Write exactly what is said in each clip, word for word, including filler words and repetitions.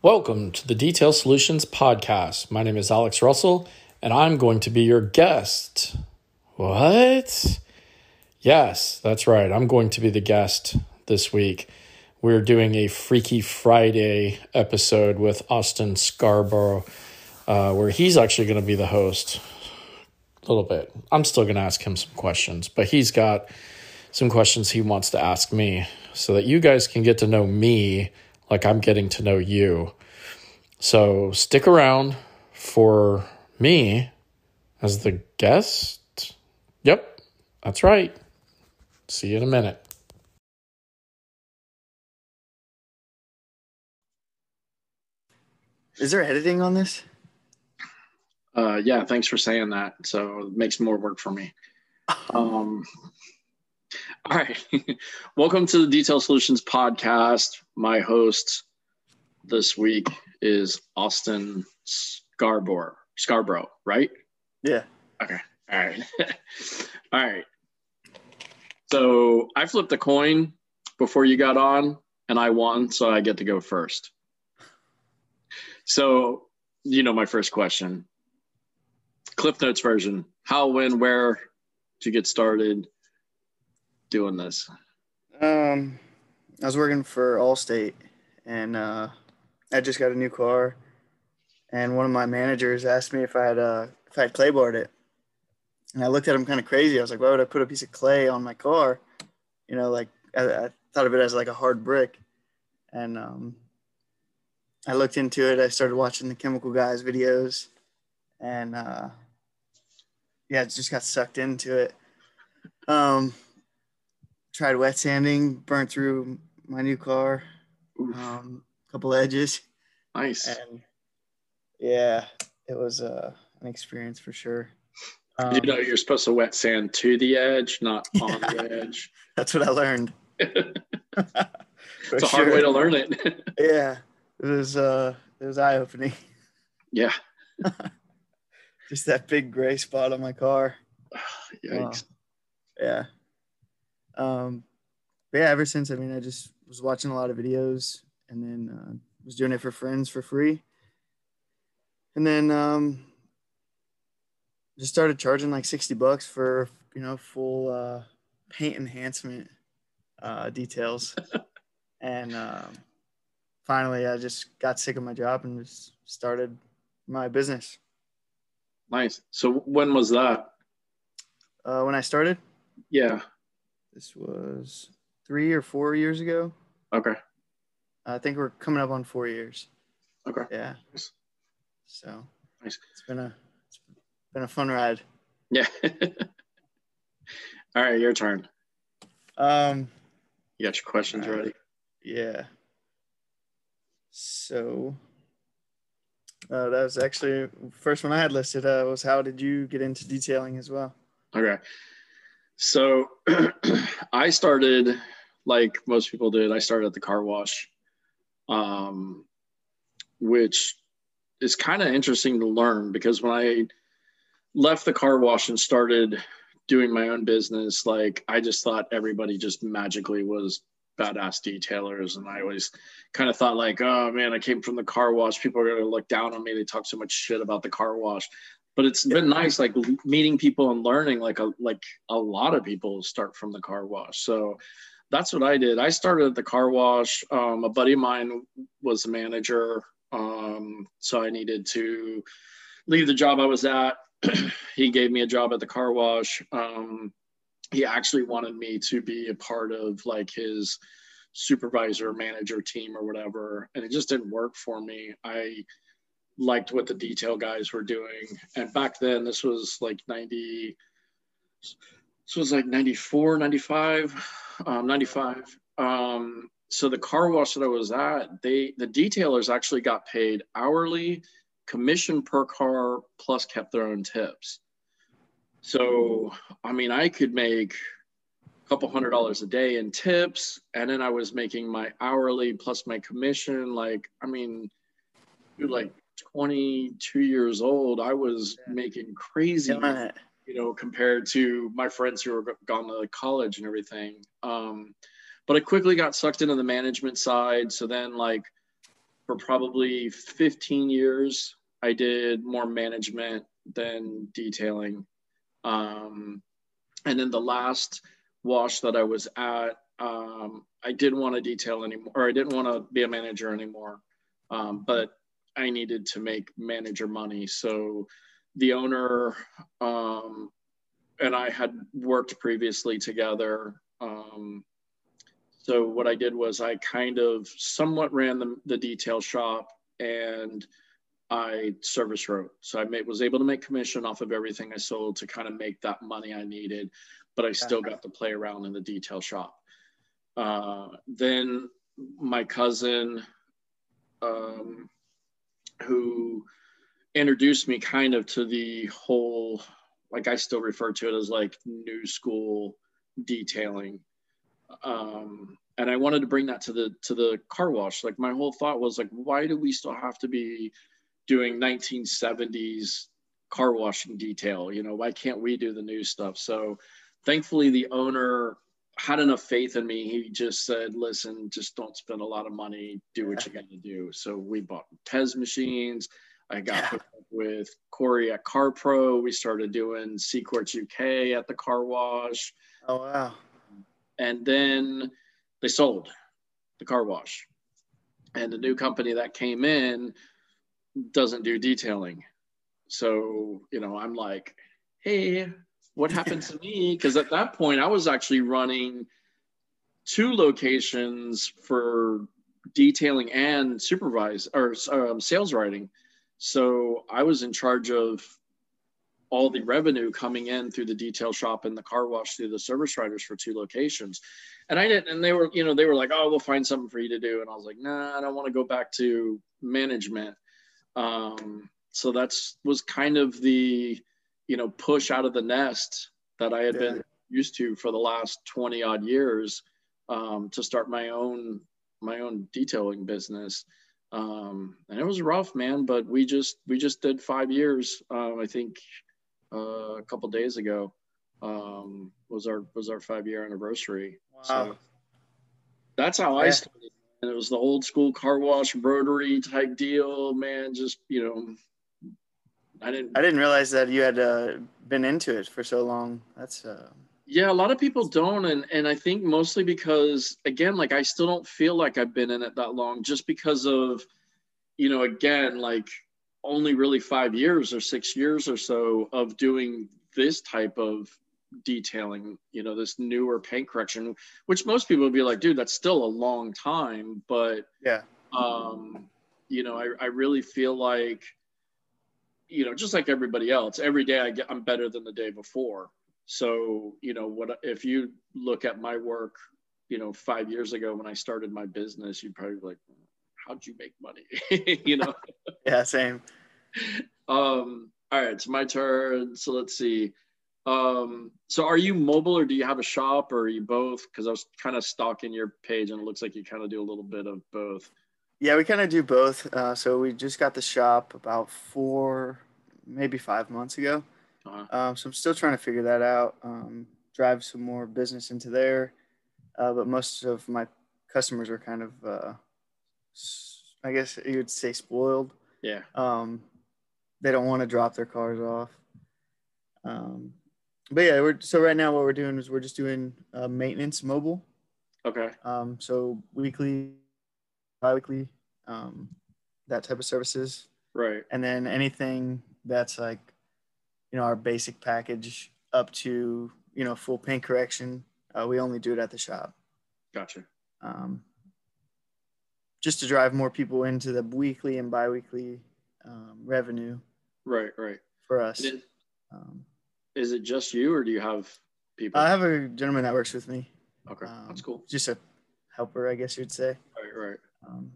Welcome to the Detail Solutions Podcast. My name is Alex Russell, and I'm going to be your guest. What? Yes, that's right. I'm going to be the guest this week. We're doing a Freaky Friday episode with Austin Scarborough, uh, where he's actually going to be the host a little bit. I'm still going to ask him some questions, but he's got some questions he wants to ask me so that you guys can get to know me like I'm getting to know you. So stick around for me as the guest. Yep, that's right. See you in a minute. Is there editing on this? Uh, yeah, thanks for saying that. So it makes more work for me. Um, all right. Welcome to the Detail Solutions Podcast. My host this week is Austin Scarborough. Scarborough, right? Yeah. Okay. All right. All right. So I flipped a coin before you got on, and I won, so I get to go first. So, you know, my first question, Cliff Notes version, how, when, where to get started doing this? Um, I was working for Allstate, and uh, I just got a new car, and one of my managers asked me if I had uh, if I had clayboard it, and I looked at him kind of crazy. I was like, why would I put a piece of clay on my car? You know, like I, I thought of it as like a hard brick, and um, I looked into it. I started watching the Chemical Guys videos, and uh, yeah, just got sucked into it. Um, tried wet sanding, burnt through my new car, um, a couple edges. Nice. And yeah, it was uh, an experience for sure. Um, you know, you're supposed to wet sand to the edge, not yeah, on the edge. That's what I learned. It's a hard sure. way to learn it. Yeah, it was uh, it was eye opening. Yeah. Just that big gray spot on my car. Yikes. Oh, yeah. Um, but yeah, ever since, I mean, I just was watching a lot of videos, and then uh, was doing it for friends for free. And then um, just started charging like sixty bucks for, you know, full uh, paint enhancement uh, details. And um, finally, I just got sick of my job and just started my business. Nice. So when was that? Uh, when I started? Yeah. This was three or four years ago. Okay. I think we're coming up on four years. Okay. Yeah. Nice. So nice. It's been a it's been a fun ride. Yeah. All right, your turn. Um. You got your questions right. ready? Yeah. So uh, that was actually first one I had listed. Uh, was how did you get into detailing as well? Okay. So I started, like most people did, I started at the car wash, um, which is kind of interesting to learn because when I left the car wash and started doing my own business, like I just thought everybody just magically was badass detailers. And I always kind of thought like, oh man, I came from the car wash. People are going to look down on me. They talk so much shit about the car wash. But it's been nice, like meeting people and learning, like a, like a lot of people start from the car wash. So that's what I did. I started at the car wash. Um, a buddy of mine was a manager. Um, so I needed to leave the job I was at. He gave me a job at the car wash. Um, he actually wanted me to be a part of like his supervisor manager team or whatever. And it just didn't work for me. I liked what the detail guys were doing. And back then this was like ninety, this was like ninety-four, ninety-five, um, ninety-five. Um, so the car wash that I was at, they, the detailers actually got paid hourly, commission per car, plus kept their own tips. So, I mean, I could make a couple hundred dollars a day in tips. And then I was making my hourly plus my commission. Like, I mean, dude, like, twenty-two years old, I was making crazy, yeah, you know, compared to my friends who were gone to college and everything. Um, but I quickly got sucked into the management side. So then like for probably fifteen years, I did more management than detailing. Um, and then the last wash that I was at, um, I didn't want to detail anymore, or I didn't want to be a manager anymore. Um, but I needed to make manager money. So the owner um, and I had worked previously together. Um, so what I did was I kind of somewhat ran the, the detail shop, and I service wrote. So I made, was able to make commission off of everything I sold to kind of make that money I needed, but I still got to play around in the detail shop. Uh, then my cousin, um, who introduced me kind of to the whole, like I still refer to it as like new school detailing. Um, and I wanted to bring that to the to the car wash. Like my whole thought was like, why do we still have to be doing nineteen seventies car washing detail? You know, why can't we do the new stuff? So thankfully the owner had enough faith in me. He just said, listen, just don't spend a lot of money, do what you got to do. So we bought Pez machines. I got Yeah. hooked up with Corey at Car Pro. We started doing Seacourts U K at the car wash. Oh, wow. And then they sold the car wash. And the new company that came in doesn't do detailing. So, you know, I'm like, hey, what happened to me? Because at that point, I was actually running two locations for detailing and supervise or um, sales writing. So I was in charge of all the revenue coming in through the detail shop and the car wash through the service writers for two locations. And I didn't, and they were, you know, they were like, oh, we'll find something for you to do. And I was like, nah, I don't want to go back to management. Um, so that's was kind of the, you know, push out of the nest that I had Yeah. been used to for the last twenty odd years, um, to start my own, my own detailing business. Um, and it was rough, man, but we just, we just did five years. Um, I think, uh, a couple days ago, um, was our, was our five year anniversary. Wow. So that's how I Yeah. started. And it was the old school car wash rotary type deal, man. Just, you know, I didn't, I didn't realize that you had uh, been into it for so long. That's uh, yeah, a lot of people don't. And, and I think mostly because, again, like I still don't feel like I've been in it that long just because of, you know, again, like only really five years or six years or so of doing this type of detailing, you know, this newer paint correction, which most people would be like, dude, that's still a long time. But, yeah. um, you know, I, I really feel like, you know, just like everybody else, every day I get, I'm better than the day before. So, you know, what if you look at my work, you know, five years ago when I started my business, you'd probably be like, how'd you make money? You know? Yeah, same. Um, all right, it's my turn. So let's see. Um, so are you mobile or do you have a shop or are you both? Because I was kind of stalking your page and it looks like you kind of do a little bit of both. Yeah, we kind of do both. Uh, so we just got the shop about four, maybe five months ago. Uh-huh. Um, so I'm still trying to figure that out. Um, drive some more business into there, uh, but most of my customers are kind of, uh, s- I guess you would say, spoiled. Yeah. Um, they don't want to drop their cars off. Um, but yeah, we're so right now what we're doing is we're just doing uh, maintenance mobile. Okay. Um, so weekly, biweekly, um, that type of services, Right. and then anything that's like, you know, our basic package up to, you know, full paint correction. Uh, we only do it at the shop. Gotcha. Um, just to drive more people into the weekly and biweekly um, revenue Right. Right. for us. Is, Um, is it just you or do you have people? I have a gentleman that works with me. Okay. Um, That's cool. Just a helper, I guess you'd say. Right. Right. Um,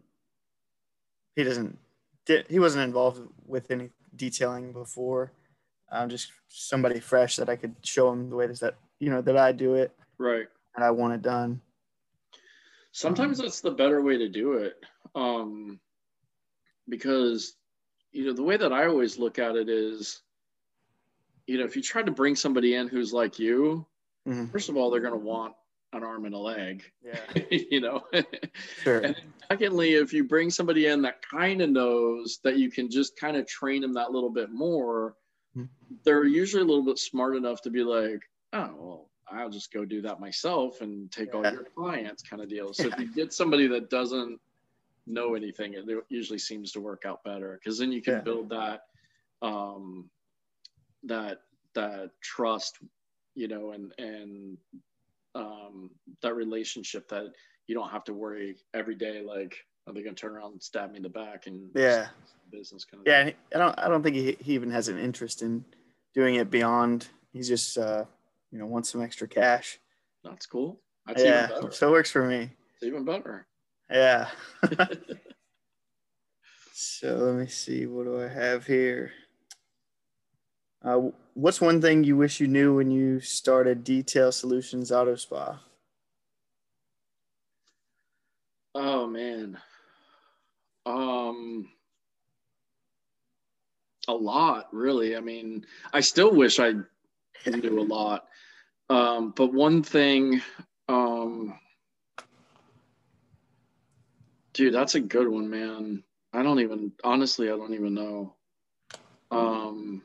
he doesn't, he wasn't involved with any detailing before. I'm just somebody fresh that I could show him the way that, you know, that I do it Right. and I want it done. Sometimes Um, that's the better way to do it. Um, because, you know, the way that I always look at it is, you know, if you try to bring somebody in who's like you, mhm. first of all, they're going to want an arm and a leg, Yeah. you know? Sure. And then secondly, if you bring somebody in that kind of knows that you can just kind of train them that little bit more, Mhm. they're usually a little bit smart enough to be like, oh, well, I'll just go do that myself and take all Yeah. your clients kind of deal. So Yeah. if you get somebody that doesn't know anything, it usually seems to work out better, because then you can Yeah. build that, um, that, that trust, you know, and, and, um, that relationship that you don't have to worry every day, like, are they going to turn around and stab me in the back and Yeah. business kind of Yeah. thing. And I don't, I don't think he, he even has an interest in doing it beyond, he's just, uh, you know, wants some extra cash. That's cool. That's even Yeah. better. So it works for me. It's even better. Yeah. So let me see. What do I have here? Uh, what's one thing you wish you knew when you started Detail Solutions Auto Spa? Oh man. Um, a lot, really. I mean, I still wish I knew a lot. Um, but one thing, um, dude, that's a good one, man. I don't even, honestly, I don't even know. Um,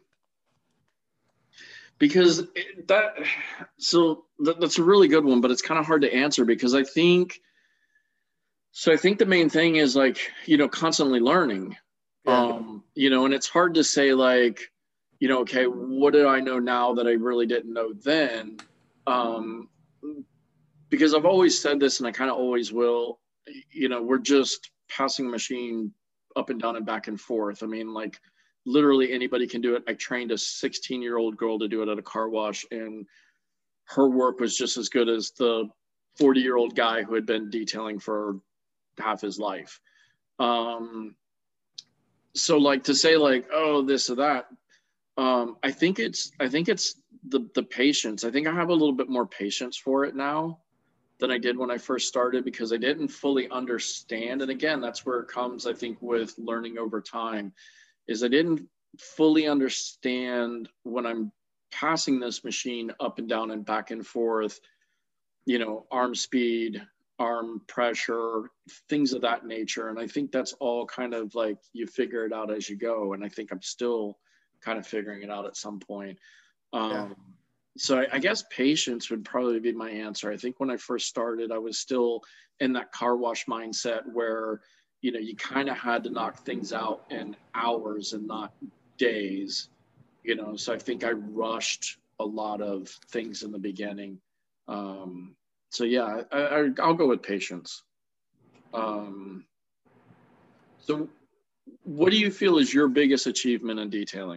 because it, that, so that, that's a really good one, but it's kind of hard to answer, because I think, so I think the main thing is, like, you know, constantly learning. Yeah. Um, you know, and it's hard to say, like, you know, okay, what do I know now that I really didn't know then? Um, because I've always said this, and I kind of always will, you know, we're just passing a machine up and down and back and forth. I mean, like, literally anybody can do it. I trained a sixteen year old girl to do it at a car wash, and her work was just as good as the forty year old guy who had been detailing for half his life. Um, so like to say, like, oh, this or that, um, I think it's, I think it's the, the patience. I think I have a little bit more patience for it now than I did when I first started, because I didn't fully understand. And again, that's where it comes, I think, with learning over time, is I didn't fully understand when I'm passing this machine up and down and back and forth, you know, arm speed, arm pressure, things of that nature. And I think that's all kind of like you figure it out as you go. And I think I'm still kind of figuring it out at some point. Um, Yeah. so I, I guess patience would probably be my answer. I think when I first started, I was still in that car wash mindset where, you know, you kind of had to knock things out in hours and not days, you know. So I think I rushed a lot of things in the beginning. Um, so yeah, I, I, I'll go with patience. Um, so what do you feel is your biggest achievement in detailing?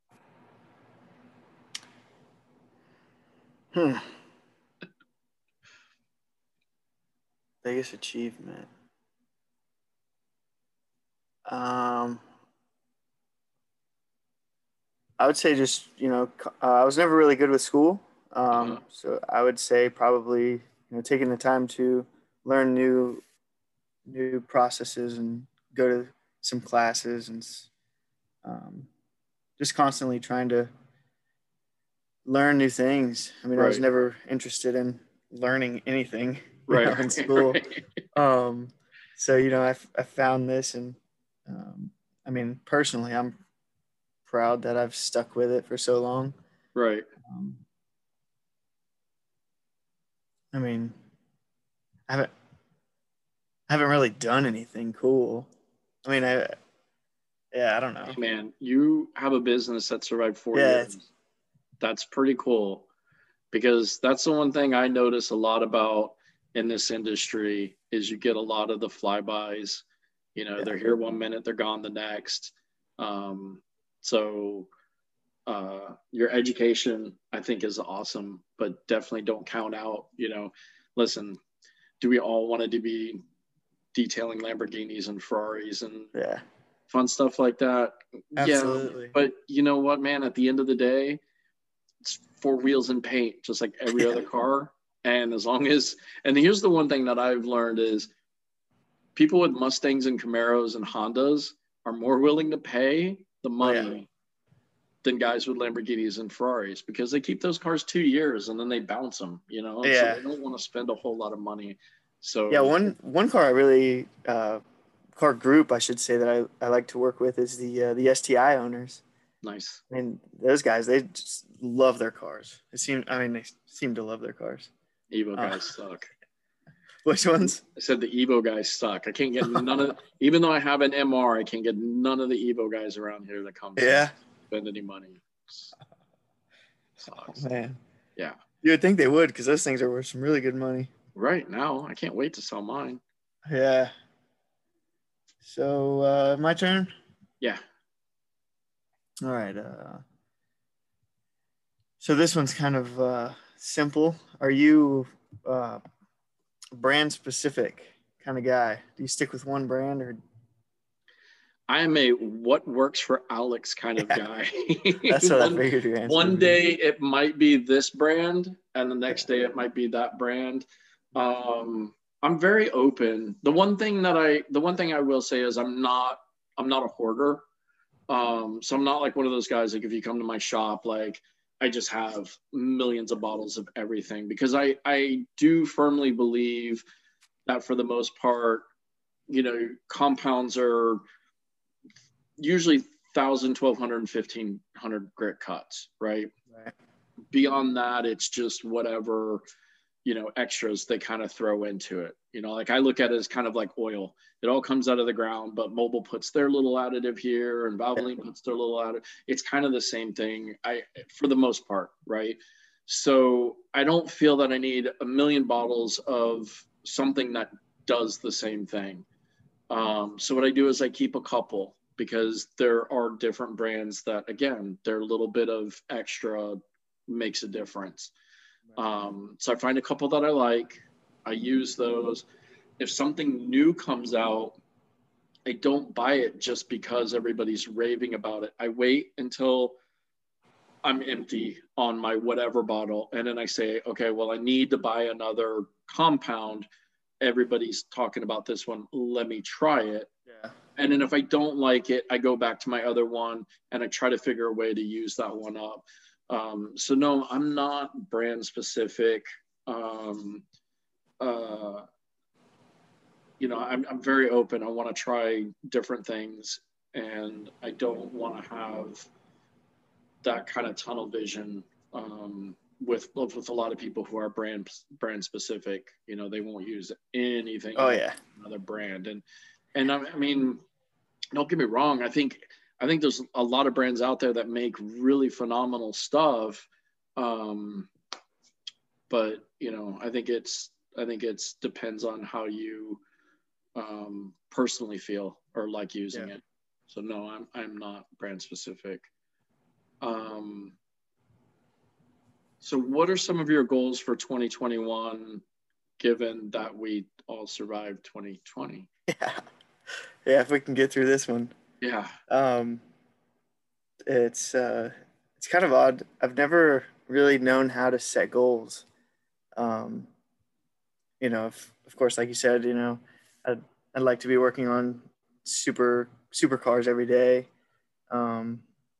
Hmm. Biggest achievement. Um, I would say just, you know, uh, I was never really good with school. Uh-huh. Um, so I would say probably, you know, taking the time to learn new new processes and go to some classes, and um, just constantly trying to learn new things. I mean, I was Right, never interested in learning anything, you right, know, in school. right, Um, so, you know, I, I found this, and um, I mean, personally, I'm proud that I've stuck with it for so long. right. Um, I mean, I haven't, I haven't really done anything cool. I mean, I, yeah, I don't know. Hey man, you have a business that survived four Yeah, it's, years. That's pretty cool, because that's the one thing I notice a lot about in this industry is you get a lot of the flybys. You know, yeah, they're here one minute, they're gone the next. Um, so uh, your education, I think, is awesome, but definitely don't count out. You know, listen, do we all want to be detailing Lamborghinis and Ferraris and yeah, fun stuff like that? Yeah, absolutely. but you know what, man? At the end of the day, it's four wheels and paint, just like every Yeah, other car. And as long as, and here's the one thing that I've learned is people with Mustangs and Camaros and Hondas are more willing to pay the oh yeah, money than guys with Lamborghinis and Ferraris because they keep those cars two years and then they bounce them, you know, and Yeah. so they don't want to spend a whole lot of money. So Yeah, one one car I really uh, car group I should say that I, I like to work with is the uh, the S T I owners. nice. I mean, those guys they just love their cars. It seem I mean they seem to love their cars. Evo Uh, guys suck. Which ones? I said the Evo guys suck. I can't get none of, even though I have an M R, I can't get none of the Evo guys around here that come Yeah. spend any money. Sucks. Oh, man. Yeah. You would think they would because those things are worth some really good money. Right now, I can't wait to sell mine. Yeah. So uh, my turn. Yeah. All right. Uh, so this one's kind of uh, simple. Are you uh, brand specific kind of guy? Do you stick with one brand or? I am a what works for Alex kind of guy. That's what one, I figured your answer. One day it might be this brand, and the next day it might be that brand. Um, I'm very open. The one thing that I, the one thing I will say is I'm not, I'm not a hoarder. Um, so I'm not like one of those guys, like if you come to my shop, like I just have millions of bottles of everything, because I, I do firmly believe that for the most part, you know, compounds are usually thousand, twelve hundred, and fifteen hundred grit cuts, right? Right. Beyond that, it's just whatever, you know, extras they kind of throw into it. You know, like I look at it as kind of like oil. It all comes out of the ground, but Mobil puts their little additive here and Valvoline puts their little additive. It's kind of the same thing, I, for the most part, right? So I don't feel that I need a million bottles of something that does the same thing. Um, so what I do is I keep a couple, because there are different brands that, again, their little bit of extra makes a difference. Um, so I find a couple that I like. I use those. If something new comes out, I don't buy it just because everybody's raving about it. I wait until I'm empty on my whatever bottle, and then I say, okay, well, I need to buy another compound. Everybody's talking about this one. Let me try it. Yeah. And then if I don't like it, I go back to my other one and I try to figure a way to use that one up. Um, so no, I'm not brand specific. Um, uh, you know, I'm, I'm very open. I want to try different things, and I don't want to have that kind of tunnel vision um, with with a lot of people who are brand brand specific. You know, they won't use anything. Oh yeah. Another brand, and and I, I mean, don't get me wrong. I think I think there's a lot of brands out there that make really phenomenal stuff. Um, but you know, I think it's I think it's depends on how you um, personally feel or like using Yeah. it. So no, I'm I'm not brand specific. Um, so what are some of your goals for twenty twenty-one, given that we all survived twenty twenty? Yeah. Yeah, if we can get through this one. Yeah. Um, it's uh, it's kind of odd. I've never really known how to set goals. Um, you know, if, of course, like you said, you know, I'd, I'd like to be working on super super cars every day. Um,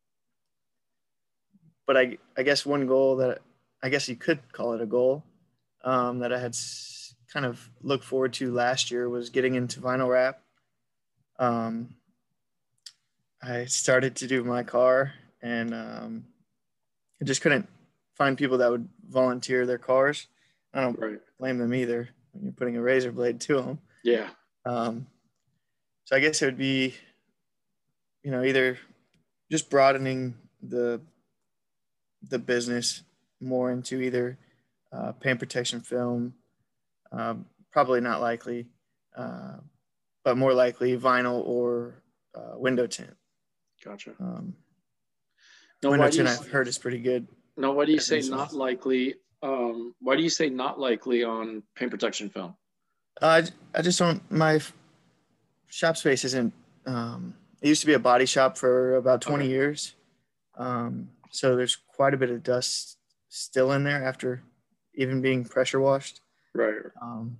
but I I guess one goal that I guess you could call it a goal um, that I had s- kind of looked forward to last year was getting into vinyl wrap. Um, I started to do my car, and um, I just couldn't find people that would volunteer their cars. I don't Right. blame them either when you're putting a razor blade to them. Yeah. Um, so I guess it would be, you know, either just broadening the the business more into either uh, paint protection film, um, probably not likely, uh, but more likely vinyl or uh, window tint. Gotcha. Um, No, window why do you, tint I've heard is pretty good. no, why do you say business not wise. likely? Um, why do you say not likely on paint protection film? Uh, I, I just don't, my f- shop space isn't, um, it used to be a body shop for about twenty Okay. years. Um, so there's quite a bit of dust still in there after even being pressure washed. Right. Um,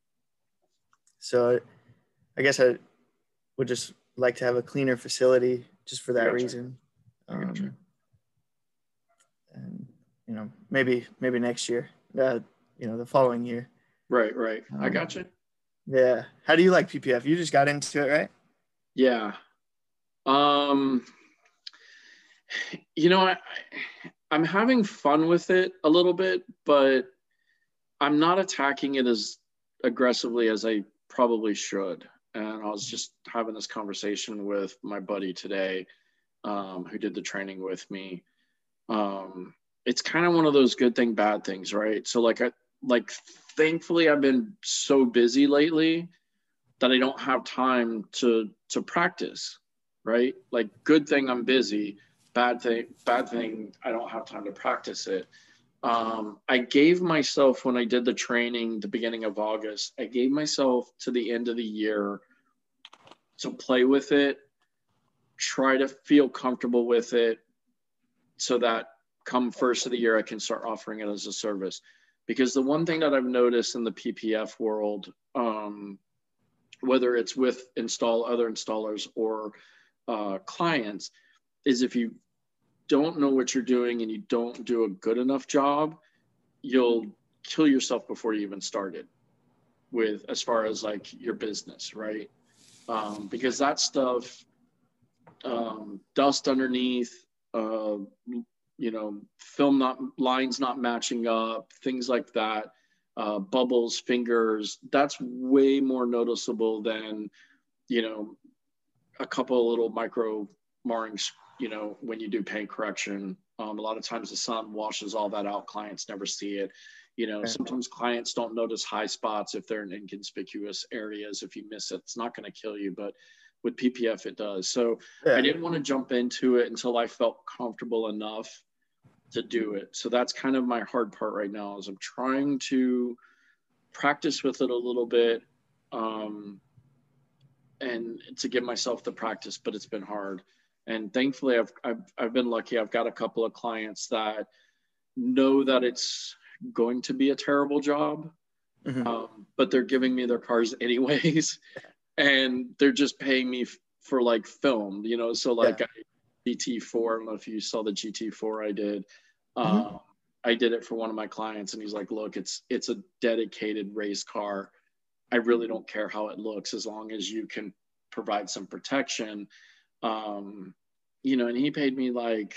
so I guess I would just like to have a cleaner facility just for I that gotcha. reason. I gotcha. Um, you know, maybe maybe next year, uh, you know, the following year. Right, right. Um, I got you. Yeah. How do you like P P F? You just got into it, right? Yeah. Um, you know, I, I'm having fun with it a little bit, but I'm not attacking it as aggressively as I probably should. And I was just having this conversation with my buddy today, um, who did the training with me. Um, it's kind of one of those good thing, bad things, right? So like I like thankfully I've been so busy lately that I don't have time to to practice, right? Like good thing I'm busy, bad thing, bad thing, I don't have time to practice it. Um, I gave myself, when I did the training the beginning of August, I gave myself to the end of the year to play with it, try to feel comfortable with it, so that come first of the year, I can start offering it as a service. Because the one thing that I've noticed in the P P F world, um, whether it's with install other installers or uh, clients, is if you don't know what you're doing and you don't do a good enough job, you'll kill yourself before you even started with, as far as like your business, right? Um, because that stuff, um, dust underneath, uh, you know, film not lines not matching up, things like that, uh, bubbles, fingers, that's way more noticeable than, you know, a couple of little micro marrings, you know, when you do paint correction. Um, a lot of times the sun washes all that out. Clients never see it. You know, sometimes clients don't notice high spots if they're in inconspicuous areas. If you miss it, it's not going to kill you, but with P P F, it does. So Yeah. I didn't want to jump into it until I felt comfortable enough to do it. So that's kind of my hard part right now, is I'm trying to practice with it a little bit, um, and to give myself the practice, but it's been hard. And thankfully I've, I've, I've been lucky. I've got a couple of clients that know that it's going to be a terrible job, Mm-hmm. um, but they're giving me their cars anyways. And they're just paying me f- for like film, you know? So like, Yeah. I, G T four, I don't know if you saw the G T four I did. Mm-hmm. Um, I did it for one of my clients, and he's like, look, it's, it's a dedicated race car. I really don't care how it looks, as long as you can provide some protection. Um, you know, and he paid me like,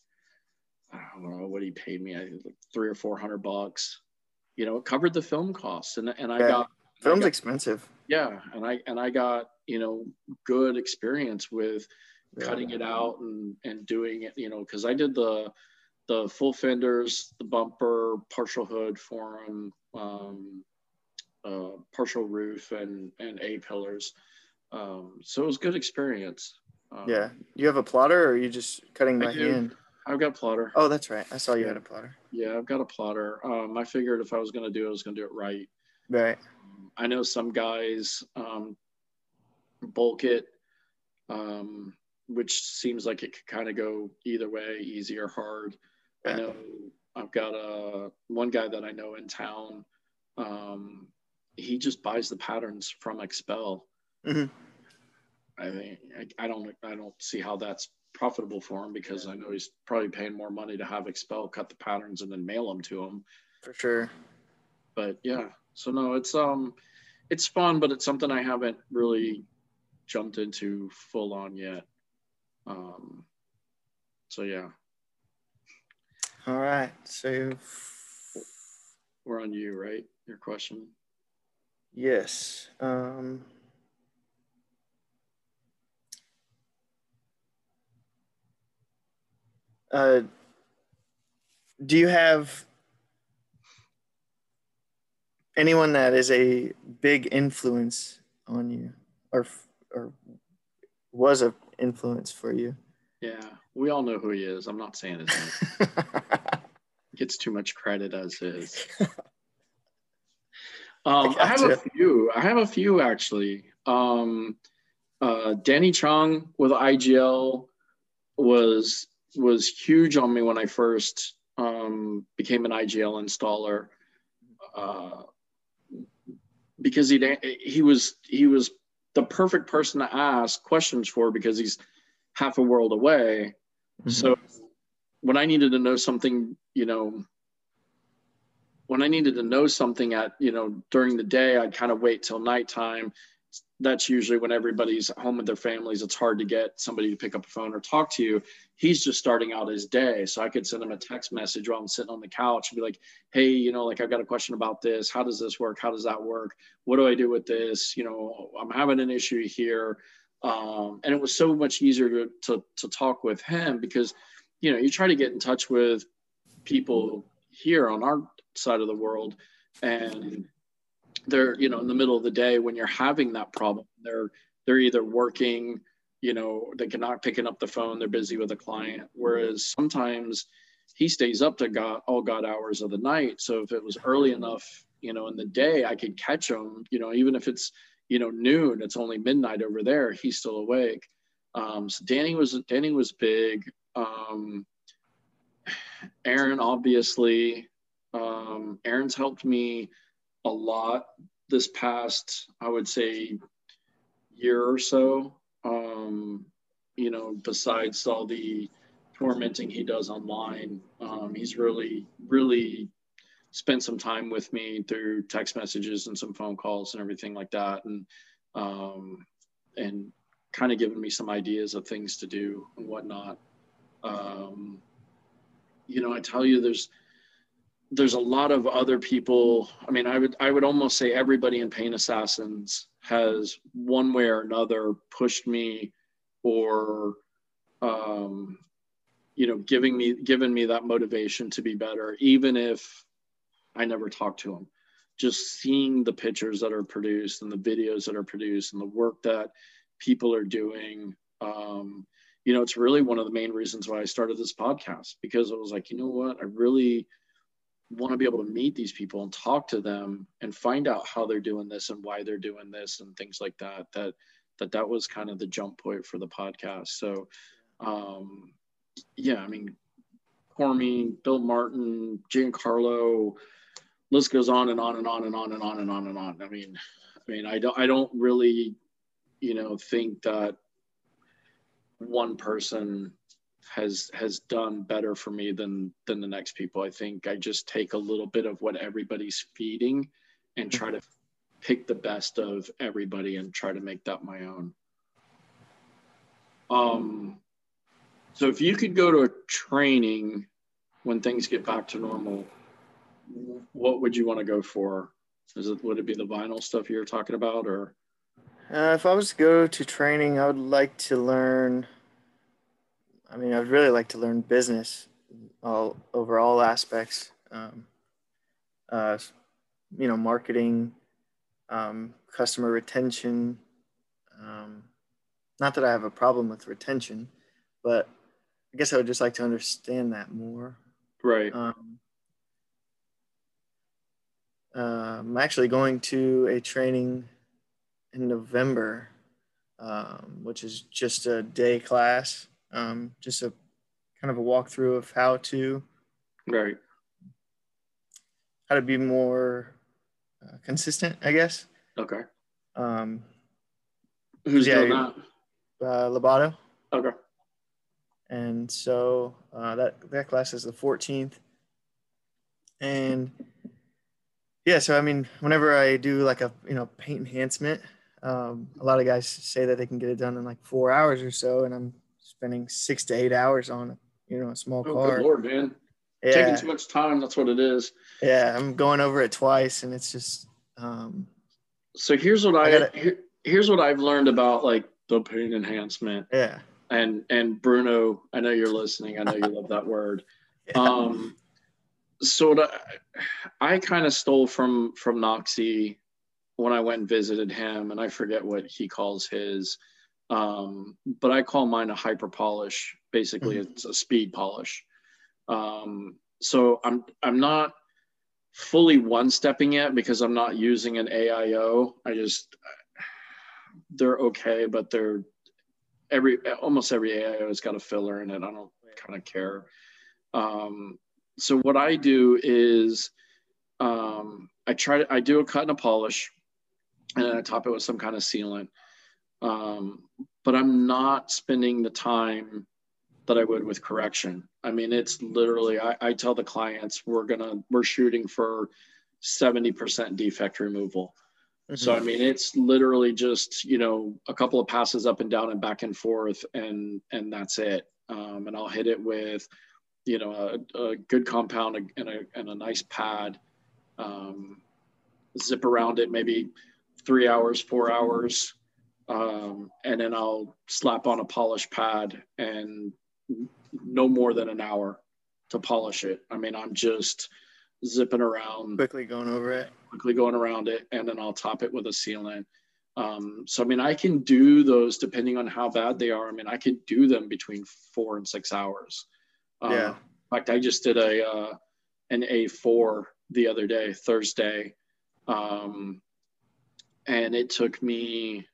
I don't know what he paid me. I think like three or four hundred bucks. You know, it covered the film costs, and and I Yeah. got, I Film's got, expensive. yeah, and I and I got, you know, good experience with Yeah. cutting it out and and doing it. You know, because I did the the full fenders, the bumper, partial hood for him, um, uh, partial roof, and and A pillars. Um, so it was good experience. Um, Yeah. You have a plotter, or are you just cutting I by do. hand? I've got plotter. Oh, that's right. I saw you Yeah. had a plotter. Yeah, I've got a plotter. Um, I figured if I was going to do it, I was going to do it right. Right. Um, I know some guys um, bulk it, um, which seems like it could kind of go either way, easy or hard. I Yeah. know I've got a one guy that I know in town. Um, he just buys the patterns from Expel. Mm-hmm. I think I, I don't I don't see how that's profitable for him, because I know he's probably paying more money to have Expel cut the patterns and then mail them to him. For sure. But yeah, so no, it's um, it's fun, but it's something I haven't really jumped into full on yet. Um, so yeah, All right. So, we're on you, right? Your question. yes. Um, uh, do you have anyone that is a big influence on you, or or was an influence for you? Yeah, we all know who he is. I'm not saying his name. Gets too much credit as is. Um, I, I have a few. I have a few actually. Um, uh, Danny Chung with I G L was was huge on me when I first um, became an I G L installer, uh, because he he was he was the perfect person to ask questions for, because he's half a world away. Mm-hmm. So when I needed to know something, you know, when I needed to know something at, you know, during the day, I'd kind of wait till nighttime. That's usually when everybody's home with their families. It's hard to get somebody to pick up a phone or talk to you. He's just starting out his day. So I could send him a text message while I'm sitting on the couch and be like, hey, you know, like I've got a question about this. How does this work? How does that work? What do I do with this? You know, I'm having an issue here. Um, and it was so much easier to, to, to talk with him because, you know, you try to get in touch with people here on our side of the world, and they're, you know, in the middle of the day when you're having that problem, they're they're either working, you know, they cannot picking up the phone, they're busy with a client. Whereas sometimes he stays up to God all God hours of the night. So if it was early enough, you know, in the day, I could catch him, you know, even if it's, you know, noon, it's only midnight over there, he's still awake. Um, so Danny was Danny was big. Um, Aaron, obviously, um, Aaron's helped me a lot this past, I would say, year or so. Um, you know, besides all the tormenting he does online, um, he's really, really spent some time with me through text messages and some phone calls and everything like that, and um, and kind of given me some ideas of things to do and whatnot. Um, you know, I tell you, there's there's a lot of other people. I mean, I would I would almost say everybody in Pain Assassins has one way or another pushed me, or um, you know, giving me given me that motivation to be better, even if I never talked to them. Just seeing the pictures that are produced and the videos that are produced and the work that people are doing. Um, you know, it's really one of the main reasons why I started this podcast, because it was like, you know what, I really want to be able to meet these people and talk to them and find out how they're doing this and why they're doing this and things like that. That that that was kind of the jump point for the podcast. So, um, yeah, I mean, Cormy, Bill Martin, Giancarlo, list goes on and on and on and on and on and on and on. I mean, I mean, I don't, I don't really, you know, think that one person has has done better for me than than the next people. I think I just take a little bit of what everybody's feeding and try to pick the best of everybody and try to make that my own. Um, so if you could go to a training when things get back to normal, what would you want to go for? Is it, would it be the vinyl stuff you're talking about, or? Uh, if I was to go to training, I would like to learn, I mean, I'd really like to learn business all over all aspects. Um, uh, you know, marketing, um, customer retention. Um, not that I have a problem with retention, but I guess I would just like to understand that more. Right. Um, uh, I'm actually going to a training in November, um, which is just a day class, um, just a kind of a walkthrough of how to, Right. how to be more uh, consistent, I guess. Okay. Um, Who's yeah, doing that? Uh, Lobato. Okay. And so uh, that that class is the fourteenth. And yeah, so I mean, whenever I do like a you know paint enhancement, um, a lot of guys say that they can get it done in like four hours or so, and I'm spending six to eight hours on you know a small Oh, car. good Lord, man. Yeah. Taking too much time. That's what it is. Yeah, I'm going over it twice, and it's just. Um, so here's what I, I gotta, here, here's what I've learned about like the paint enhancement. Yeah. And and Bruno, I know you're listening. I know you love that word. Yeah. Um, so what I, I kind of stole from from Noxie when I went and visited him, and I forget what he calls his, um, but I call mine a hyper polish. Basically, mm-hmm. It's a speed polish. Um, so I'm I'm not fully one-stepping it because I'm not using an A I O. I just they're okay, but they're every almost every A I O has got a filler in it. I don't kind of care. Um, so what I do is um, I try to I do a cut and a polish, and then I top it with some kind of sealant. Um, but I'm not spending the time that I would with correction. I mean, it's literally, I, I tell the clients we're gonna we're shooting for seventy percent defect removal. Mm-hmm. So I mean, it's literally just, you know, a couple of passes up and down and back and forth, and and that's it. Um, and I'll hit it with, you know, a, a good compound and a and a nice pad. Um, zip around it maybe three hours, four hours, um, and then I'll slap on a polish pad and no more than an hour to polish it. I mean, I'm just zipping around, quickly going over it, quickly going around it, and then I'll top it with a sealant. Um, so, I mean, I can do those depending on how bad they are. I mean, I could do them between four and six hours. Uh, yeah. In fact, I just did a uh, an A four the other day, Thursday, um, and it took me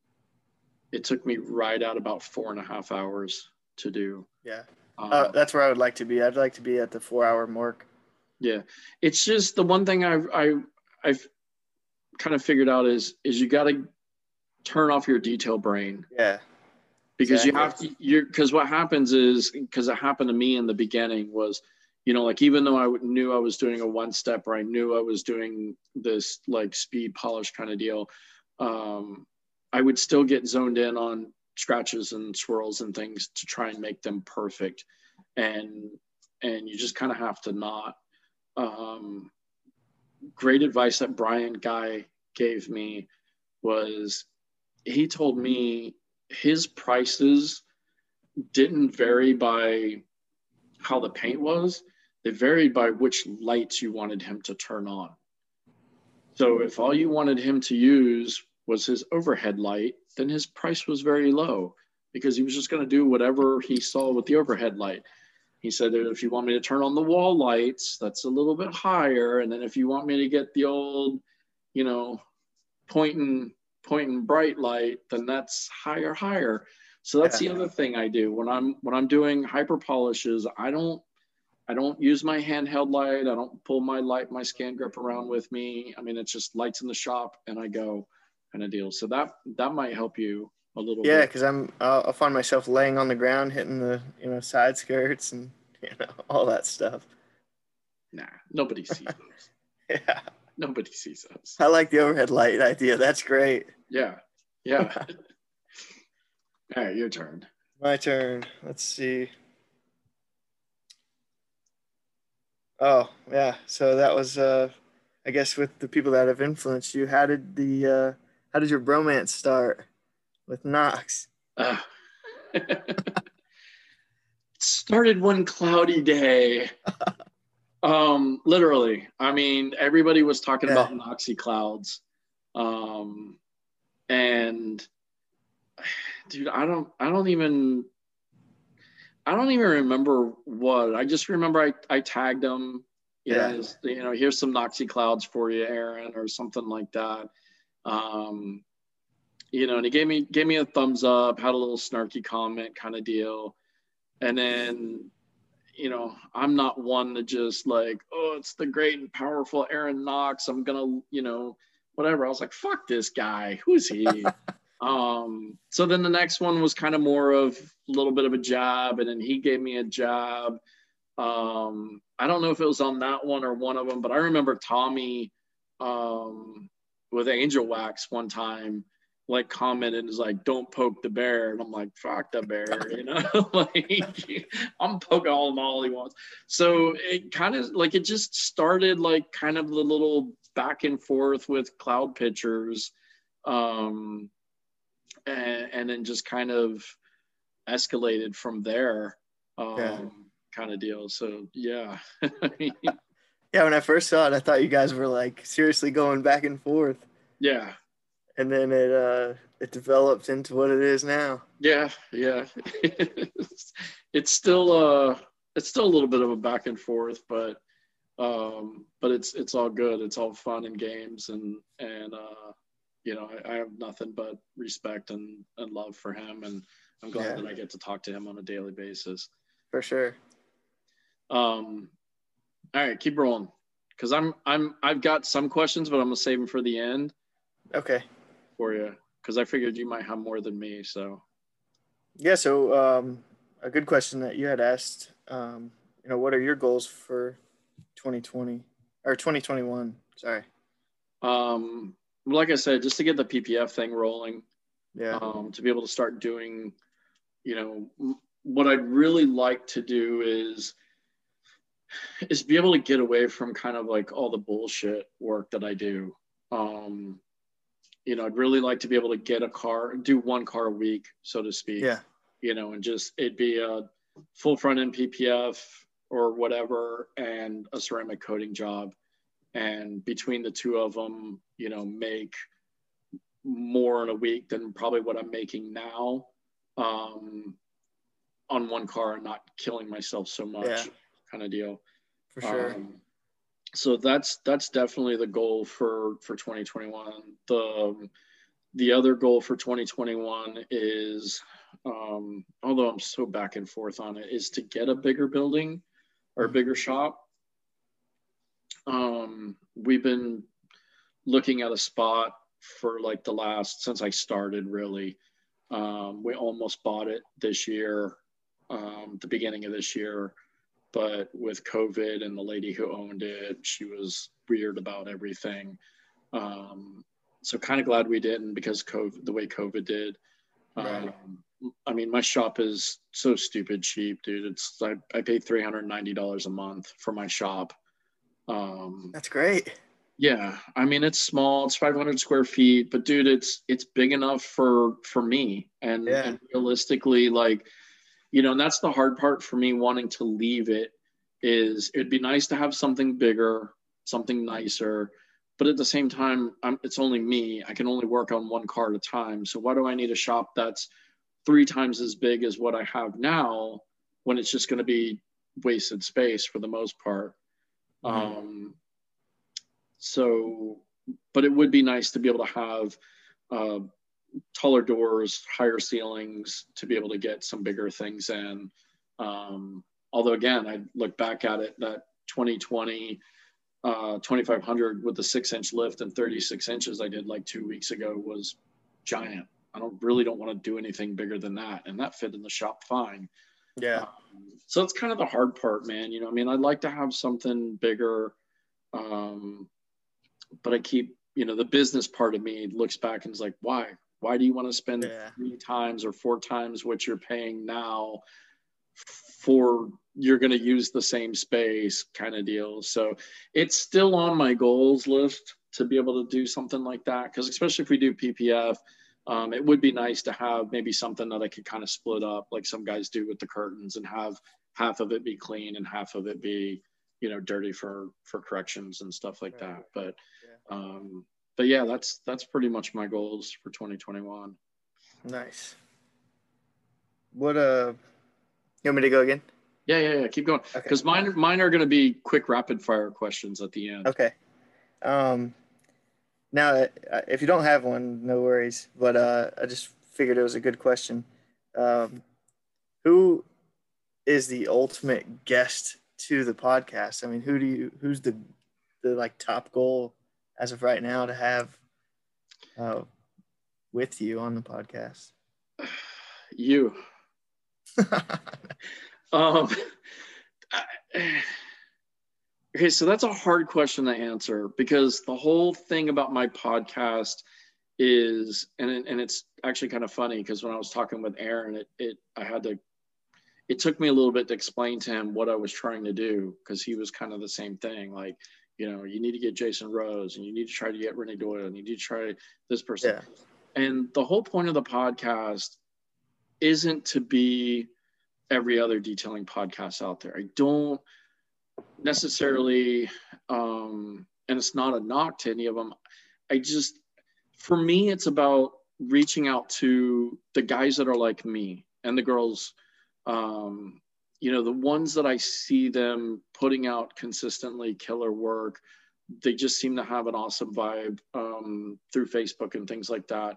it took me right at about four and a half hours to do. Yeah, um, uh, that's where I would like to be. I'd like to be at the four-hour mark. Yeah, it's just the one thing I've I, I've kind of figured out is is you got to turn off your detail brain. Yeah, because exactly. you have to. You're because what happens is because it happened to me in the beginning was, you know, like even though I knew I was doing a one step or I knew I was doing this like speed polish kind of deal, um, I would still get zoned in on scratches and swirls and things to try and make them perfect, and and you just kind of have to not. Um, great advice that Brian Guy gave me was he told me his prices didn't vary by how the paint was. They varied by which lights you wanted him to turn on. So if all you wanted him to use was his overhead light, then his price was very low because he was just going to do whatever he saw with the overhead light. He said that if you want me to turn on the wall lights, that's a little bit higher. And then if you want me to get the old, you know, point and, point and bright light, then that's higher, higher. So that's yeah. the other thing I do when I'm when I'm doing hyper polishes. I don't I don't use my handheld light. I don't pull my light, my scan grip around with me. I mean, it's just lights in the shop and I go kind of deal. So that that might help you a little yeah, bit. because I'm I'll, I'll find myself laying on the ground, hitting the you know side skirts and you know all that stuff. Nah, nobody sees those. yeah, nobody sees those. I like the overhead light idea. That's great. Yeah, yeah. All right, your turn. My turn. Let's see. Oh yeah, so that was uh, I guess with the people that have influenced you. How did the uh, how did your bromance start with Knox? Uh, it started one cloudy day. um, literally. I mean, everybody was talking yeah. about Noxy clouds. Um, and dude, I don't I don't even I don't even remember what. I just remember I, I tagged him, you yeah. know, you know, here's some Noxy clouds for you, Aaron, or something like that. Um, you know, and he gave me gave me a thumbs up, had a little snarky comment kind of deal. And then, you know, I'm not one to just like, oh, it's the great and powerful Aaron Knox. I'm gonna, you know, whatever. I was like, fuck this guy. Who's he? um, so then the next one was kind of more of a little bit of a jab, and then he gave me a jab. Um, I don't know if it was on that one or one of them, but I remember Tommy um, with Angel Wax one time, like commented is like, don't poke the bear. And I'm like, fuck the bear, you know, like I'm poking all him all he wants. So it kind of like, it just started like kind of the little back and forth with cloud pictures. Um, and, and then just kind of escalated from there, um, yeah. kind of deal. So yeah. I mean, yeah. When I first saw it, I thought you guys were like seriously going back and forth. Yeah. And then it uh, it developed into what it is now. Yeah, yeah. it's still uh, it's still a little bit of a back and forth, but um, but it's it's all good. It's all fun and games, and and uh, you know, I, I have nothing but respect and, and love for him, and I'm glad yeah. that I get to talk to him on a daily basis. For sure. Um, all right, keep rolling, because I'm I'm I've got some questions, but I'm gonna save them for the end. Okay. For you, because I figured you might have more than me. So yeah, so um, a good question that you had asked um, you know, what are your goals for twenty twenty or twenty twenty-one? Sorry. Um, like I said, just to get the P P F thing rolling, Yeah. um, to be able to start doing, you know, what I'd really like to do is is be able to get away from kind of like all the bullshit work that I do. Um, you know, I'd really like to be able to get a car, do one car a week, so to speak. Yeah. You know, and just it'd be a full front end P P F or whatever, and a ceramic coating job. And between the two of them, you know, make more in a week than probably what I'm making now, um, on one car, and not killing myself so much, Yeah. kind of deal. For sure. Um, so that's that's definitely the goal for for twenty twenty-one. The the other goal for twenty twenty-one is, um, although I'm so back and forth on it, is to get a bigger building or a bigger shop. Um, we've been looking at a spot for like the last, since I started really. Um, we almost bought it this year, um, the beginning of this year, but with COVID and the lady who owned it, she was weird about everything. Um, so kind of glad we didn't, because COVID, the way COVID did. Right. Um, I mean, my shop is so stupid cheap, dude. It's I, I pay three hundred ninety dollars a month for my shop. Um, That's great. yeah, I mean, it's small, it's five hundred square feet, but dude, it's it's big enough for for me. And Yeah. and realistically, like, you know, and that's the hard part for me wanting to leave it, is it'd be nice to have something bigger, something nicer, but at the same time, I'm, it's only me. I can only work on one car at a time. So why do I need a shop that's three times as big as what I have now, when it's just going to be wasted space for the most part? Mm-hmm. Um, so, but it would be nice to be able to have uh, taller doors, higher ceilings, to be able to get some bigger things in. Um, although again, I look back at it, that twenty twenty uh, twenty-five hundred with the six inch lift and thirty-six inches I did like two weeks ago was giant. I don't really don't want to do anything bigger than that. And that fit in the shop fine. Yeah. Um, so it's kind of the hard part, man. You know, I mean, I'd like to have something bigger. Um, but I keep, you know, the business part of me looks back and is like, why? Why do you want to spend Yeah. three times or four times what you're paying now for you're going to use the same space, kind of deal? So it's still on my goals list to be able to do something like that, because especially if we do P P F, um, it would be nice to have maybe something that I could kind of split up like some guys do with the curtains, and have half of it be clean and half of it be, you know, dirty for for corrections and stuff like Right. that. But Yeah. um but yeah, that's that's pretty much my goals for twenty twenty-one. Nice. What uh you want me to go again? Yeah, yeah, yeah. Keep going. Okay. Because mine mine are going to be quick rapid fire questions at the end. Okay. Um now uh, if you don't have one, no worries. But uh I just figured it was a good question. Um who is the ultimate guest to the podcast? I mean, who do you who's the the like top goal as of right now to have uh with you on the podcast? You. um okay, so that's a hard question to answer, because the whole thing about my podcast is, and it, and it's actually kind of funny, because when I was talking with Aaron, it it I had to it took me a little bit to explain to him what I was trying to do, because he was kind of the same thing. Like, you know, you need to get Jason Rose, and you need to try to get Renee Doyle, and you need to try this person. Yeah. And the whole point of the podcast isn't to be every other detailing podcast out there. I don't necessarily, um, and it's not a knock to any of them. I just, for me, it's about reaching out to the guys that are like me, and the girls, um, you know, the ones that I see them putting out consistently killer work. They just seem to have an awesome vibe, um, through Facebook and things like that.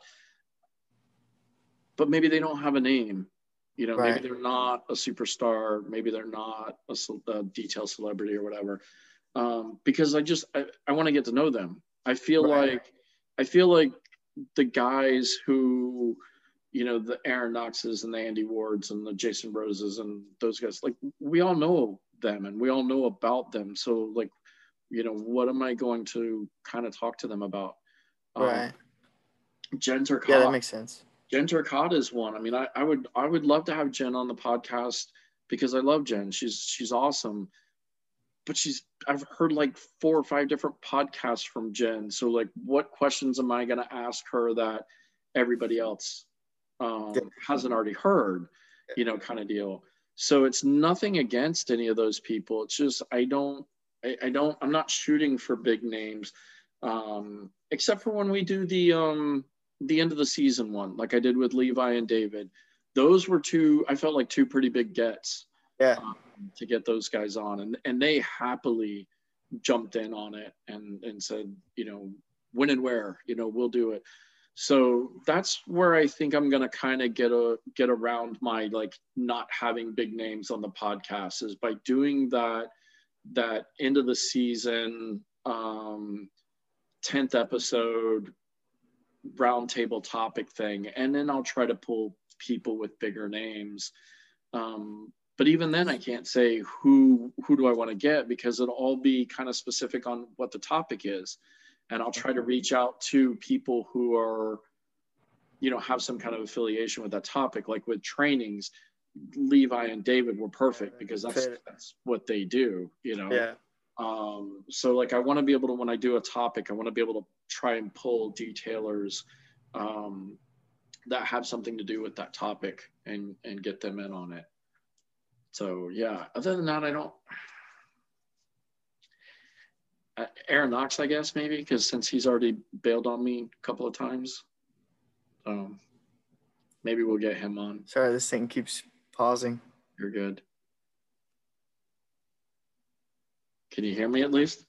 But maybe they don't have a name. You know, right. Maybe they're not a superstar. Maybe they're not a, a detail celebrity or whatever. Um, because I just, I, I want to get to know them. I feel right. like, I feel like the guys who, you know, the Aaron Knoxes and the Andy Wards and the Jason Roses and those guys, like we all know them and we all know about them. So like, you know, what am I going to kind of talk to them about? Right. Um, Jen Turcotte. Yeah, that makes sense. Jen Turcotte is one. I mean, I, I would I would love to have Jen on the podcast because I love Jen. She's she's awesome. But she's I've heard like four or five different podcasts from Jen. So like what questions am I gonna ask her that everybody else um, yeah. hasn't already heard, you know, kind of deal. So it's nothing against any of those people. It's just I don't I, I don't I'm not shooting for big names. Um, except for when we do the um the end of the season one, like I did with Levi and David. Those were two, I felt like two pretty big gets. Yeah. Um, to get those guys on. And and they happily jumped in on it and, and said, you know, when and where, you know, we'll do it. So that's where I think I'm going to kind of get a, get around my, like, not having big names on the podcast is by doing that, that end of the season, um, tenth episode roundtable topic thing. And then I'll try to pull people with bigger names. Um, but even then I can't say who, who do I want to get because it'll all be kind of specific on what the topic is. And I'll try to reach out to people who are, you know, have some kind of affiliation with that topic. Like with trainings, Levi and David were perfect because that's, that's what they do, you know? Yeah. Um, so like, I want to be able to, when I do a topic, I want to be able to try and pull detailers, um, that have something to do with that topic and, and get them in on it. So yeah, other than that, I don't, uh, Aaron Knox, I guess maybe, because since he's already bailed on me a couple of times, um, maybe we'll get him on. Sorry, this thing keeps pausing. You're good. Can you hear me at least?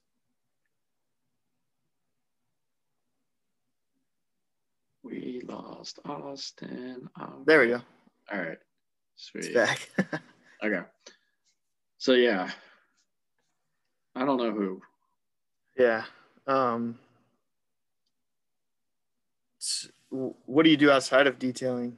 We lost Austin. Oh, there we go. All right. Sweet. It's back. Okay. So yeah, I don't know who. Yeah. Um, what do you do outside of detailing?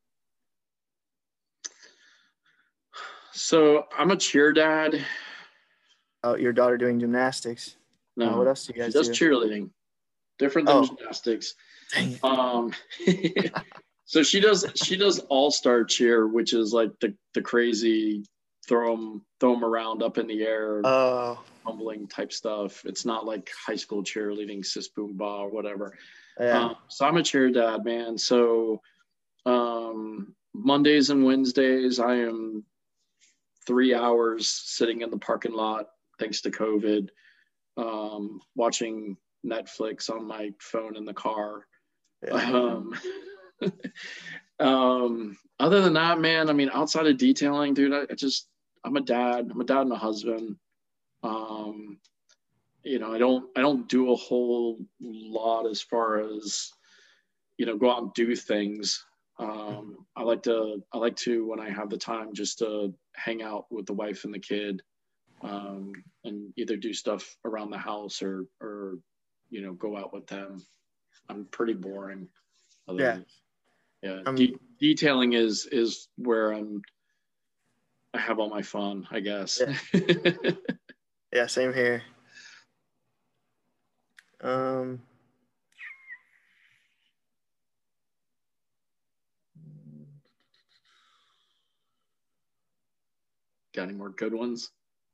So I'm a cheer dad. Oh, your daughter doing gymnastics. No. Uh, what else do you guys she does do? cheerleading. Different than oh. gymnastics. Dang it. Um, so she does she does all-star cheer, which is like the, the crazy throw them throw them around up in the air, oh. tumbling type stuff. It's not like high school cheerleading, sis boom ba or whatever. Yeah. Um, so I'm a cheer dad, man. So um, Mondays and Wednesdays, I am three hours sitting in the parking lot, thanks to COVID, um, watching Netflix on my phone in the car. Yeah. Um, um, other than that, man, I mean, outside of detailing, dude, I, I just, I'm a dad, I'm a dad and a husband. Um, you know, I don't, I don't do a whole lot as far as, you know, go out and do things. Um, I like to, I like to, when I have the time, just to hang out with the wife and the kid, um, and either do stuff around the house or, or, you know, go out with them. I'm pretty boring. Yeah. Than, yeah. Um, De- detailing is, is where I'm, I have all my fun, I guess. Yeah, yeah, same here. Um, Got any more good ones?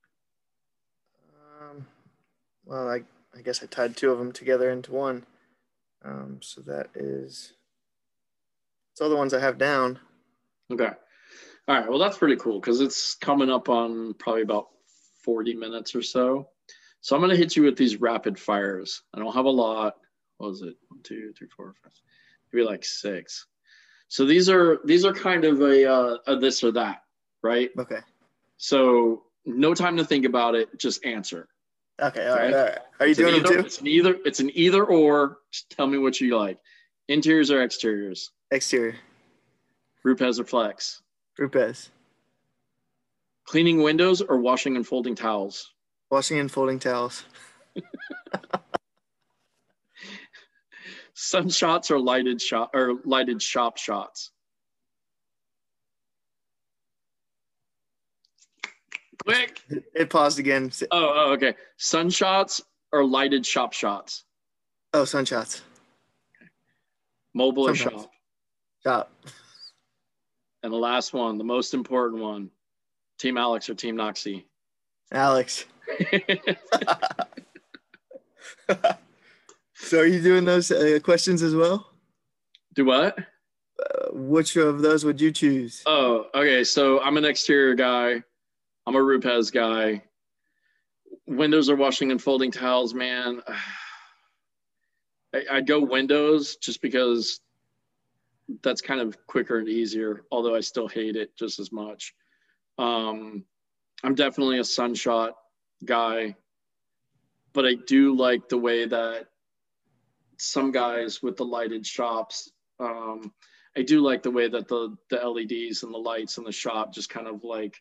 Um, well, I, I guess I tied two of them together into one. Um, so that is, it's all the ones I have down. Okay. All right. Well, that's pretty cool because it's coming up on probably about forty minutes or so. So I'm going to hit you with these rapid fires. I don't have a lot. What was it? One, two, three, four, five, maybe like six. So these are, these are kind of a, uh, a this or that, right? Okay. So no time to think about it. Just answer. Okay. All right. All right. Are you it's doing either, them too? It's an either, it's an either or. Just tell me what you like. Interiors or exteriors? Exterior. Rupes or Flex? Rupes. Cleaning windows or washing and folding towels? Washing and folding towels. Sun shots or lighted shot or lighted shop shots? Quick. It paused again. Oh, oh, okay. Sun shots or lighted shop shots? Oh, sun shots. Mobile or Sometimes. shop? Shop. And the last one, the most important one, Team Alex or Team Noxie? Alex. So are you doing those uh, questions as well? Do what? Uh, which of those would you choose? Oh, okay. So I'm an exterior guy. I'm a Rupes guy. Windows or washing and folding towels, man. I, I'd go windows just because that's kind of quicker and easier, although I still hate it just as much. Um, I'm definitely a Sunshot guy, but I do like the way that some guys with the lighted shops, um, I do like the way that the, the L E Ds and the lights in the shop just kind of like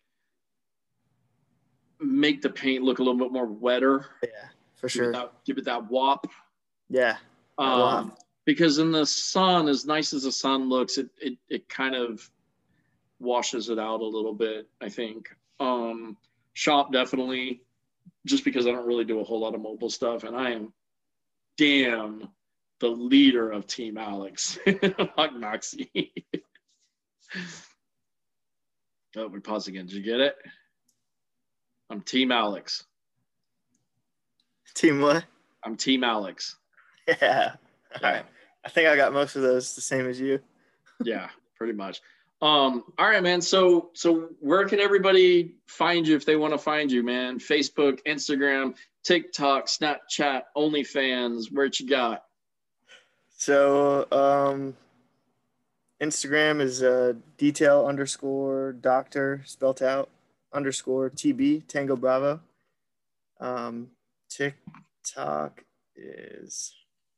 make the paint look a little bit more wetter. Yeah, for Give sure. it that, give it that wop. Yeah. Um, because in the sun, as nice as the sun looks, it, it, it kind of washes it out a little bit, I think. Um, shop definitely, just because I don't really do a whole lot of mobile stuff, and I am damn the leader of Team Alex. Fuck Moxie. Oh, we pause again. Did you get it? I'm Team Alex. Team what? I'm Team Alex. Yeah. All right. I think I got most of those the same as you. Yeah, pretty much. Um, all right, man. So, so where can everybody find you if they want to find you, man? Facebook, Instagram, TikTok, Snapchat, OnlyFans. Where you got? So, um, Instagram is uh, detail underscore doctor spelt out underscore T B Tango Bravo. Um, TikTok is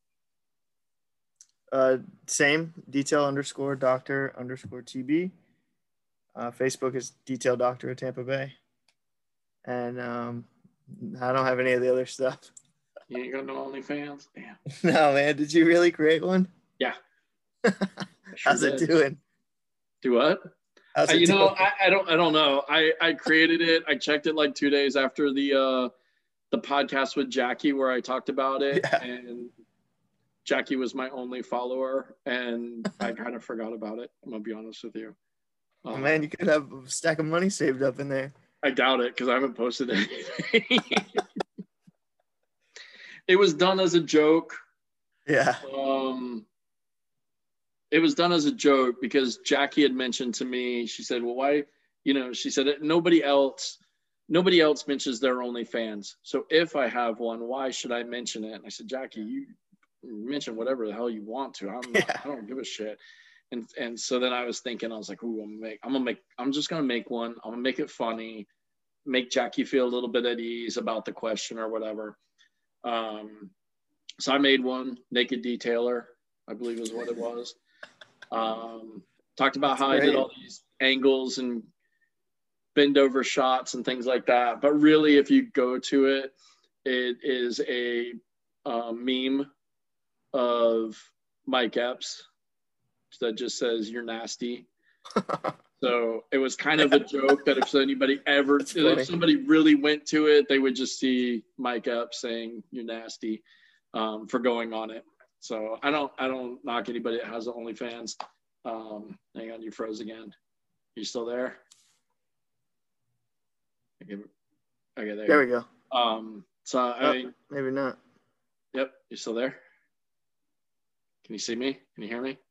uh, same detail underscore doctor underscore T B. Uh, Facebook is detail doctor of Tampa Bay. And um, I don't have any of the other stuff. You ain't got no OnlyFans? Damn. No, man. Did you really create one? Yeah. Sure How's did. it doing? Do what? How's uh, it you doing? know, I, I don't I don't know. I, I created it. I checked it like two days after the uh, the podcast with Jackie where I talked about it. Yeah. And Jackie was my only follower, and I kind of forgot about it. I'm going to be honest with you. Oh, um, man, you could have a stack of money saved up in there. I doubt it because I haven't posted anything. It was done as a joke. Yeah. Um, it was done as a joke because Jackie had mentioned to me, she said, well, why, you know, she said, nobody else, nobody else mentions their OnlyFans. So if I have one, why should I mention it? And I said, Jackie, you mention whatever the hell you want to. I'm not, yeah. I don't give a shit. And and so then I was thinking, I was like, ooh, I'm gonna make, I'm gonna make, I'm just gonna make one. I'm gonna make it funny, make Jackie feel a little bit at ease about the question or whatever. Um, so I made one, Naked Detailer, I believe is what it was. Um, talked about That's how great. I did all these angles and bend over shots and things like that. But really, if you go to it, it is a uh, meme of Mike Epps that just says, you're nasty. So it was kind of a joke that if anybody ever, if somebody really went to it, they would just see Mike Epps saying you're nasty um, for going on it. So I don't, I don't knock anybody that has OnlyFans. Um, hang on, you froze again. You still there? Okay, okay there. There we go. Um, so I oh, mean, maybe not. Yep, you still there? Can you see me? Can you hear me?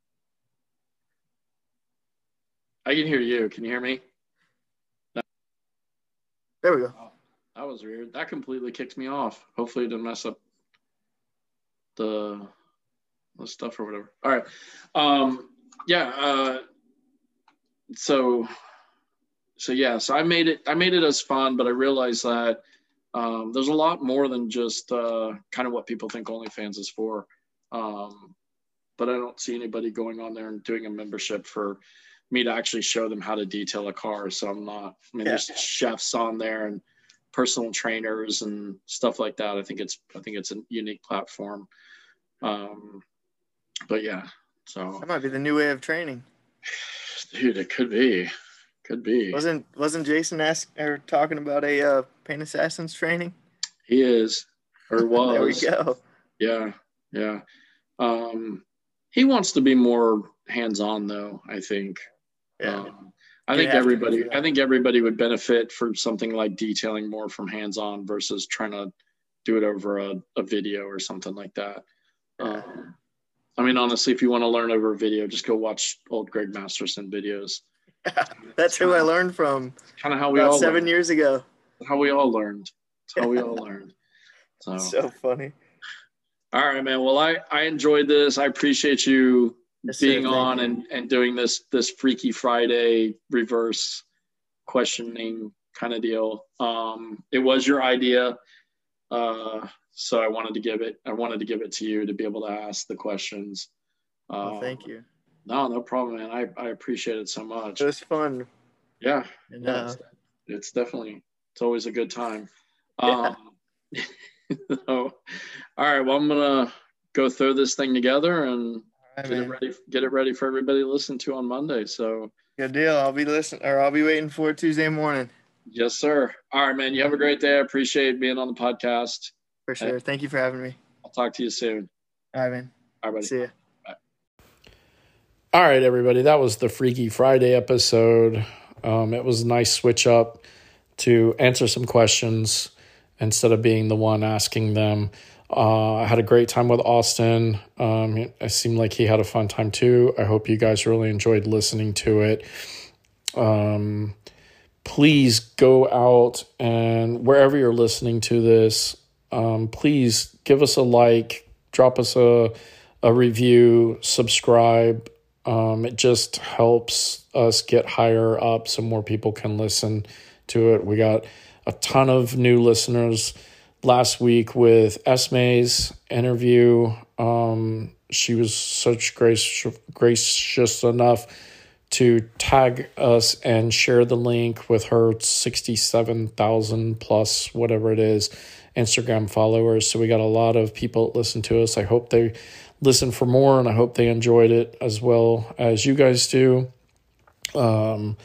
I can hear you. Can you hear me? No. There we go. Oh, that was weird. That completely kicks me off. Hopefully it didn't mess up the, the stuff or whatever. All right. Um, yeah. Uh, so, so yeah, so I made it, I made it as fun, but I realized that um, there's a lot more than just uh, kind of what people think OnlyFans is for. Um, but I don't see anybody going on there and doing a membership for me to actually show them how to detail a car. So I'm not, I mean, yeah. There's chefs on there and personal trainers and stuff like that. I think it's, I think it's a unique platform. Um, but yeah, so. That might be the new way of training. Dude, it could be, Could be. Wasn't wasn't Jason ask or talking about a uh, Paint Assassins training? He is, or was. There we go. Yeah, yeah. Um, he wants to be more hands-on, though. I think. Yeah. Um, I think everybody. I think everybody would benefit from something like detailing more from hands-on versus trying to do it over a, a video or something like that. Yeah. Um, I mean, honestly, if you want to learn over a video, just go watch old Greg Masterson videos. That's who I learned from. Kind of how we about all seven learned. years ago. How we all learned. That's how we all learned. So. So funny. All right, man. Well, I, I enjoyed this. I appreciate you yes, being sir, on you. and, and doing this this Freaky Friday reverse questioning kind of deal. Um, it was your idea, uh, so I wanted to give it. I wanted to give it to you to be able to ask the questions. Um, well, thank um, you. No, no problem, man. I, I appreciate it so much. It was fun. Yeah, and, yeah uh, it's, it's definitely it's always a good time. Yeah. Um, so, all right. Well, I'm gonna go throw this thing together and right, get man. it ready. Get it ready for everybody to listen to on Monday. So good deal. I'll be listening, or I'll be waiting for it Tuesday morning. Yes, sir. All right, man. You have a great day. I appreciate being on the podcast. For sure. And thank you for having me. I'll talk to you soon. All right, man. All right, buddy. See ya. Bye. All right, everybody. That was the Freaky Friday episode. Um, it was a nice switch up to answer some questions instead of being the one asking them. Uh, I had a great time with Austin. Um, it seemed like he had a fun time too. I hope you guys really enjoyed listening to it. Um, please go out and wherever you're listening to this, um, please give us a like, drop us a, a review, subscribe. Um, it just helps us get higher up so more people can listen to it. We got a ton of new listeners last week with Esme's interview. Um, she was such grace, gracious enough to tag us and share the link with her sixty-seven thousand plus, whatever it is, Instagram followers. So we got a lot of people that listen to us. I hope they listen for more, and I hope they enjoyed it as well as you guys do. Um,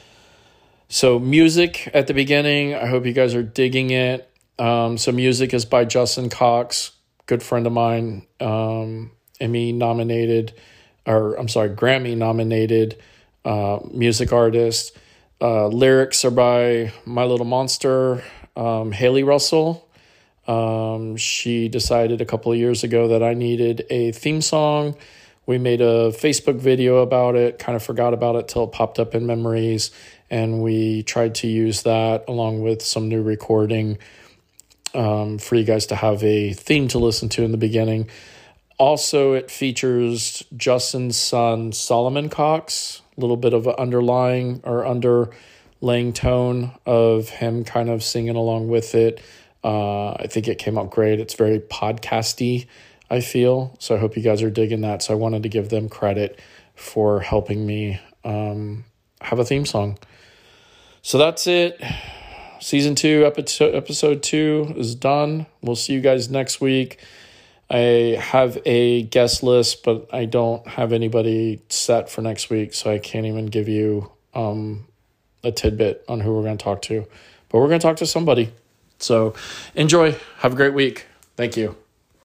so music at the beginning, I hope you guys are digging it. Um, so music is by Justin Cox, good friend of mine, um, Emmy nominated, or I'm sorry, Grammy nominated uh, music artist. Uh, lyrics are by My Little Monster, um, Haley Russell. Um, she decided a couple of years ago that I needed a theme song. We made a Facebook video about it, kind of forgot about it till it popped up in memories, and we tried to use that along with some new recording um, for you guys to have a theme to listen to in the beginning. Also, it features Justin's son, Solomon Cox, a little bit of an underlying or underlaying tone of him kind of singing along with it. Uh, I think it came out great. It's very podcasty, I feel. So I hope you guys are digging that. So I wanted to give them credit for helping me um, have a theme song. So that's it. Season two, episode, episode two is done. We'll see you guys next week. I have a guest list, but I don't have anybody set for next week, so I can't even give you um, a tidbit on who we're going to talk to. But we're going to talk to somebody. So enjoy. Have a great week. Thank you.